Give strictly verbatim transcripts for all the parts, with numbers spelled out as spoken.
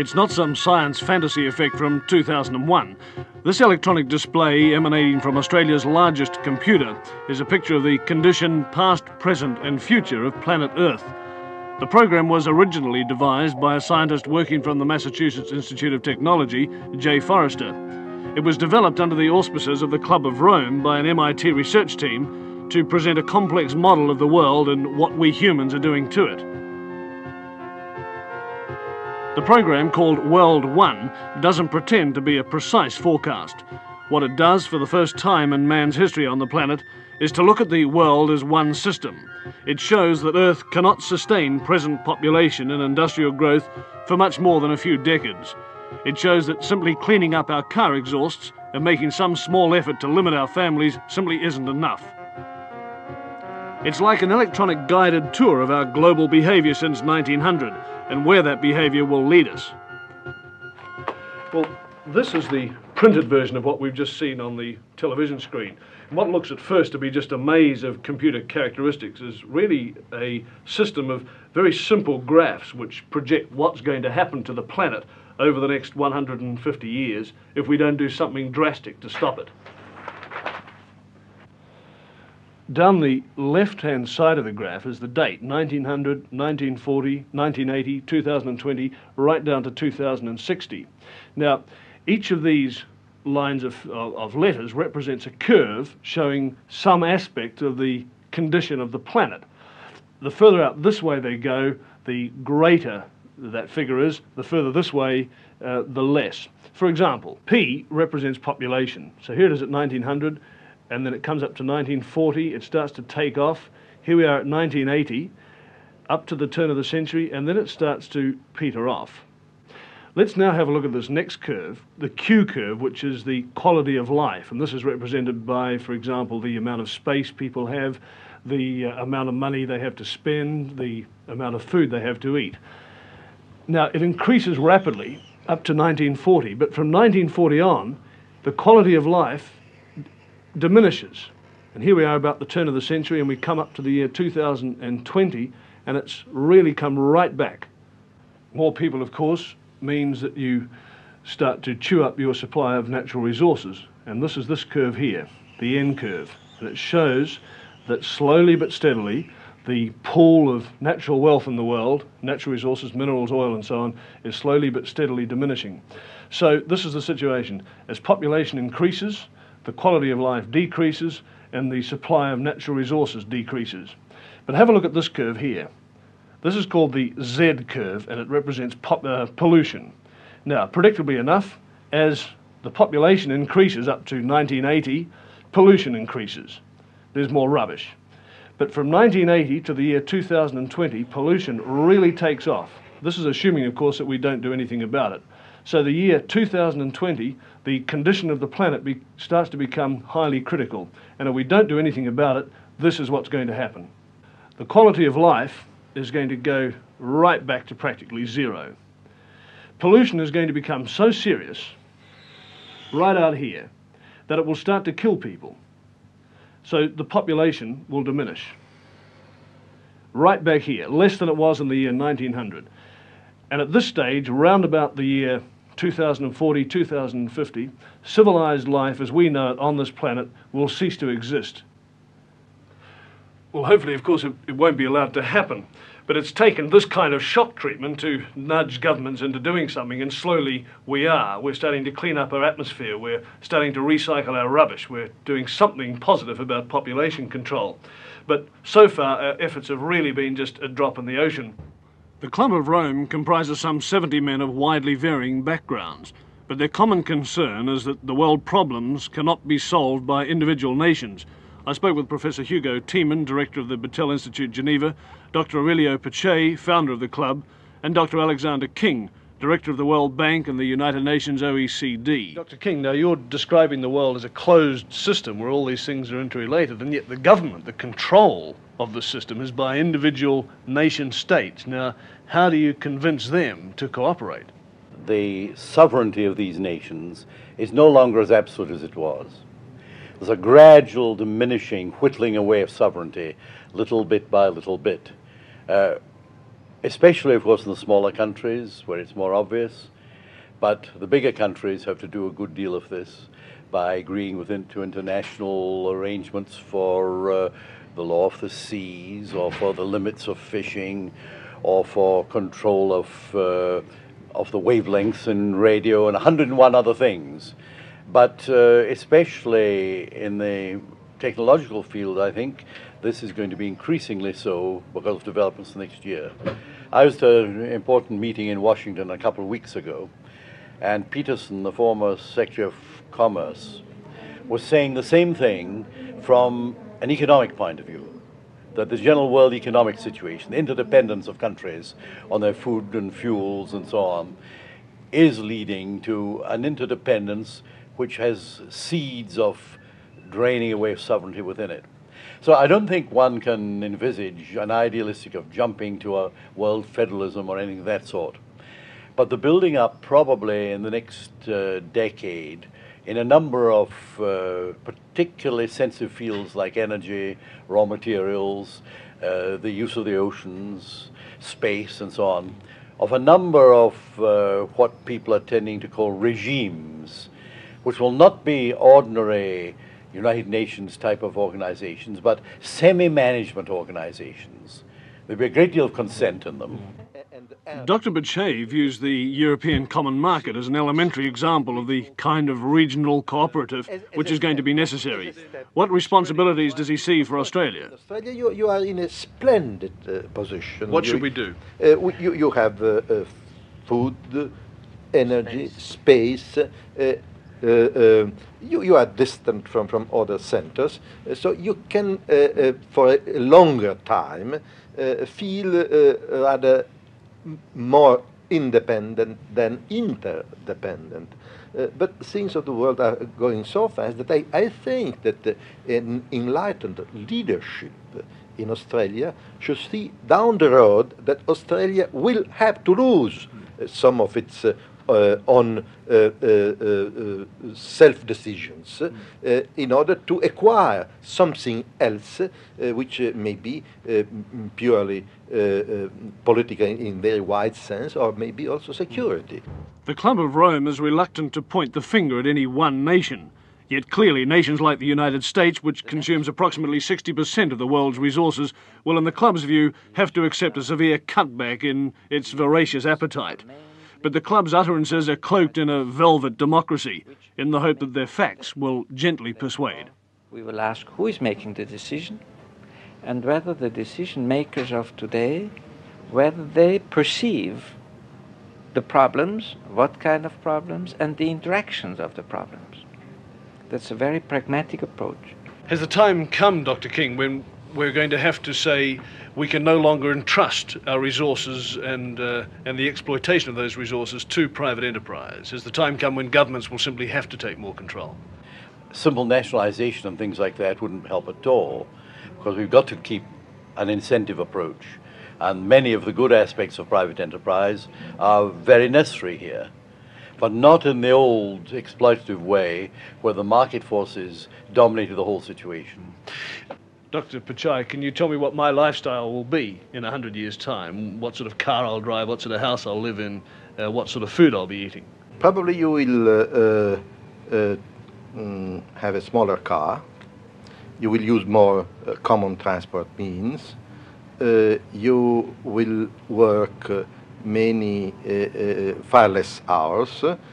It's not some science fantasy effect from two thousand one. This electronic display, emanating from Australia's largest computer, is a picture of the condition, past, present and future of planet Earth. The program was originally devised by a scientist working from the Massachusetts Institute of Technology, Jay Forrester. It was developed under the auspices of the Club of Rome by an M I T research team to present a complex model of the world and what we humans are doing to it. The program, called World One, doesn't pretend to be a precise forecast. What it does for the first time in man's history on the planet is to look at the world as one system. It shows that Earth cannot sustain present population and industrial growth for much more than a few decades. It shows that simply cleaning up our car exhausts and making some small effort to limit our families simply isn't enough. It's like an electronic guided tour of our global behaviour since nineteen hundred and where that behaviour will lead us. Well, this is the printed version of what we've just seen on the television screen. And what looks at first to be just a maze of computer characteristics is really a system of very simple graphs which project what's going to happen to the planet over the next one hundred fifty years if we don't do something drastic to stop it. Down the left-hand side of the graph is the date, nineteen hundred, nineteen forty, nineteen eighty, two thousand twenty, right down to two thousand sixty. Now, each of these lines of, of, of letters represents a curve showing some aspect of the condition of the planet. The further out this way they go, the greater that figure is, the further this way, uh, the less. For example, P represents population. So here it is at nineteen hundred, and then it comes up to nineteen forty, it starts to take off. Here we are at nineteen eighty, up to the turn of the century, and then it starts to peter off. Let's now have a look at this next curve, the Q curve, which is the quality of life. And this is represented by, for example, the amount of space people have, the uh, amount of money they have to spend, the amount of food they have to eat. Now, it increases rapidly up to nineteen forty, but from nineteen forty on, the quality of life diminishes. And here we are about the turn of the century, and we come up to the year two thousand twenty, and it's really come right back. More people, of course, means that you start to chew up your supply of natural resources. And this is this curve here, the N curve. And it shows that slowly but steadily, the pool of natural wealth in the world, natural resources, minerals, oil and so on, is slowly but steadily diminishing. So this is the situation. As population increases, the quality of life decreases and the supply of natural resources decreases. But have a look at this curve here. This is called the Z curve, and it represents pop, uh, pollution. Now, predictably enough, as the population increases up to nineteen eighty, pollution increases. There's more rubbish. But from nineteen eighty to the year two thousand twenty, pollution really takes off. This is assuming, of course, that we don't do anything about it. So the year two thousand twenty, the condition of the planet be, starts to become highly critical. And if we don't do anything about it, this is what's going to happen. The quality of life is going to go right back to practically zero. Pollution is going to become so serious, right out here, that it will start to kill people. So the population will diminish. Right back here, less than it was in the year nineteen hundred. And at this stage, around about the year two thousand forty, two thousand fifty, civilized life as we know it on this planet will cease to exist. Well, hopefully, of course, it, it won't be allowed to happen. But it's taken this kind of shock treatment to nudge governments into doing something, and slowly we are. We're starting to clean up our atmosphere. We're starting to recycle our rubbish. We're doing something positive about population control. But so far, our efforts have really been just a drop in the ocean. The Club of Rome comprises some seventy men of widely varying backgrounds, but their common concern is that the world problems cannot be solved by individual nations. I spoke with Professor Hugo Tiemann, Director of the Battelle Institute, Geneva, Doctor Aurelio Pache, founder of the club, and Doctor Alexander King, Director of the World Bank and the United Nations O E C D. Doctor King, now you're describing the world as a closed system where all these things are interrelated, and yet the government, the control of the system is by individual nation states. Now, how do you convince them to cooperate? The sovereignty of these nations is no longer as absolute as it was. There's a gradual diminishing, whittling away of sovereignty, little bit by little bit. Uh, especially, of course, in the smaller countries where it's more obvious. But the bigger countries have to do a good deal of this by agreeing with into international arrangements for uh, the law of the seas, or for the limits of fishing, or for control of uh, of the wavelengths in radio, and a hundred and one other things. But uh, especially in the technological field, I think this is going to be increasingly so because of developments next year. I was at an important meeting in Washington a couple of weeks ago, and Peterson, the former Secretary of Commerce, was saying the same thing from an economic point of view, that the general world economic situation, the interdependence of countries on their food and fuels and so on, is leading to an interdependence which has seeds of draining away of sovereignty within it. So I don't think one can envisage an idealistic of jumping to a world federalism or anything of that sort. But the building up probably in the next uh, decade in a number of uh, particularly sensitive fields like energy, raw materials, uh, the use of the oceans, space and so on, of a number of uh, what people are tending to call regimes, which will not be ordinary United Nations type of organizations, but semi-management organizations. There'll be a great deal of consent in them. Doctor Bichet views the European Common Market as an elementary example of the kind of regional cooperative which is going to be necessary. What responsibilities does he see for Australia? Australia, you, you are in a splendid uh, position. What you, should we do? Uh, we, you, you have uh, uh, food, energy, space. Uh, uh, uh, you, you are distant from, from other centers, uh, so you can, uh, uh, for a longer time, uh, feel uh, rather more independent than interdependent. Uh, but things of the world are going so fast that I, I think that uh, an enlightened leadership in Australia should see down the road that Australia will have to lose uh, some of its uh, uh, on uh, uh, uh, self-decisions uh, in order to acquire something else uh, which uh, may be uh, purely uh, uh, political in very wide sense, or maybe also security. The Club of Rome is reluctant to point the finger at any one nation. Yet clearly nations like the United States, which consumes approximately sixty percent of the world's resources, will in the Club's view have to accept a severe cutback in its voracious appetite. But the Club's utterances are cloaked in a velvet democracy, in the hope that their facts will gently persuade. We will ask who is making the decision, and whether the decision makers of today, whether they perceive the problems, what kind of problems, and the interactions of the problems. That's a very pragmatic approach. Has the time come, Doctor King, when we're going to have to say we can no longer entrust our resources and, uh, and the exploitation of those resources to private enterprise? Has the time come when governments will simply have to take more control? Simple nationalization and things like that wouldn't help at all, because we've got to keep an incentive approach. And many of the good aspects of private enterprise are very necessary here, but not in the old exploitative way where the market forces dominated the whole situation. Doctor Pichai, can you tell me what my lifestyle will be in a hundred years' time? What sort of car I'll drive, what sort of house I'll live in, uh, what sort of food I'll be eating? Probably you will uh, uh, uh, mm, have a smaller car. You will use more uh, common transport means. Uh, you will work uh, many uh, uh, far less hours. Uh,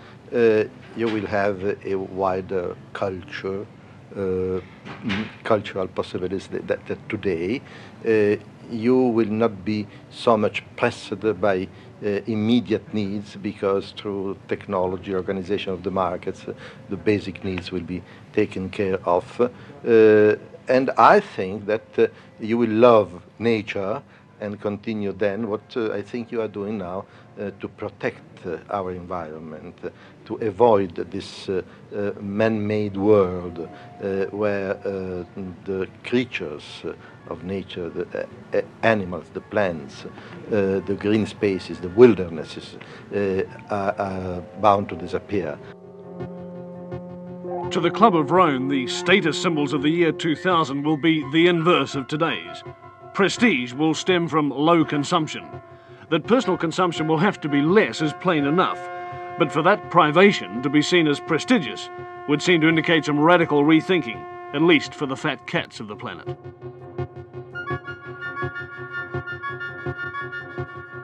you will have a wider culture. Uh, cultural possibilities that, that, that today uh, you will not be so much pressed by uh, immediate needs, because through technology, organization of the markets, uh, the basic needs will be taken care of. Uh, and I think that uh, you will love nature and continue then what uh, I think you are doing now uh, to protect uh, our environment, uh, to avoid this uh, uh, man-made world uh, where uh, the creatures of nature, the uh, animals, the plants, uh, the green spaces, the wildernesses uh, are, are bound to disappear. To the Club of Rome, the status symbols of the year two thousand will be the inverse of today's. Prestige will stem from low consumption. That personal consumption will have to be less is plain enough, but for that privation to be seen as prestigious would seem to indicate some radical rethinking, at least for the fat cats of the planet.